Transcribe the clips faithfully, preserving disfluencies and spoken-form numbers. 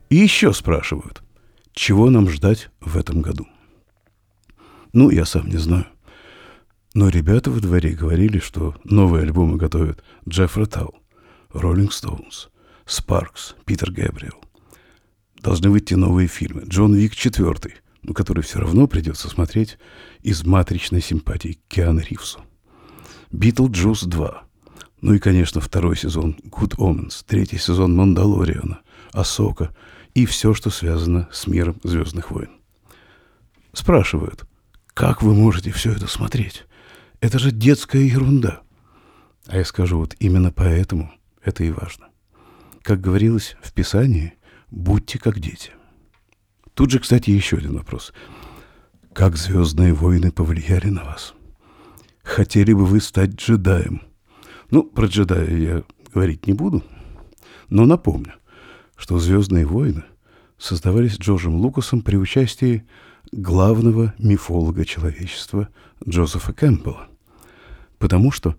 И еще спрашивают, чего нам ждать в этом году. Ну, я сам не знаю. Но ребята во дворе говорили, что новые альбомы готовят Джеффри Тал, Роллинг Стоунс, Спаркс, Питер Гэбриэл. Должны выйти новые фильмы. Джон Уик четвертый, но который все равно придется смотреть из матричной симпатии к Киану Ривзу. Битлджус два. Ну и, конечно, второй сезон Good Omens, третий сезон Мандалориана, Асока и все, что связано с миром «Звездных войн». Спрашивают, как вы можете все это смотреть? Это же детская ерунда. А я скажу, вот именно поэтому это и важно. Как говорилось в Писании, будьте как дети. Тут же, кстати, еще один вопрос. Как «Звездные войны» повлияли на вас? Хотели бы вы стать джедаем? Ну, про джедая я говорить не буду, но напомню, что «Звездные войны» создавались Джорджем Лукасом при участии главного мифолога человечества Джозефа Кэмпбелла. Потому что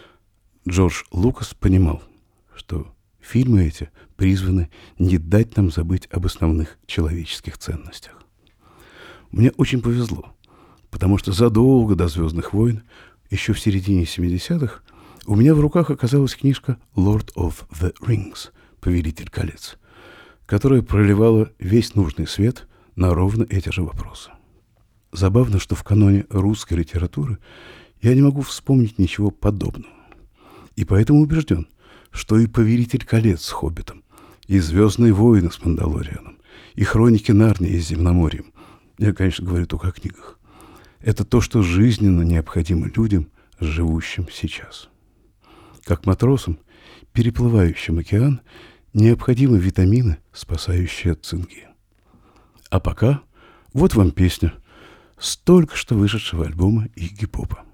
Джордж Лукас понимал, что фильмы эти призваны не дать нам забыть об основных человеческих ценностях. Мне очень повезло, потому что задолго до «Звездных войн», еще в середине семидесятых, у меня в руках оказалась книжка «Lord of the Rings» «Повелитель колец», которая проливала весь нужный свет на ровно эти же вопросы. Забавно, что в каноне русской литературы я не могу вспомнить ничего подобного. И поэтому убежден, что и «Повелитель колец» с «Хоббитом», и «Звездные войны» с «Мандалорианом», и «Хроники Нарнии» с «Земноморьем», я, конечно, говорю только о книгах, это то, что жизненно необходимо людям, живущим сейчас. Как матросам, переплывающим океан, необходимы витамины, спасающие от цинги. А пока вот вам песня с только что вышедшего альбома Игги Попа.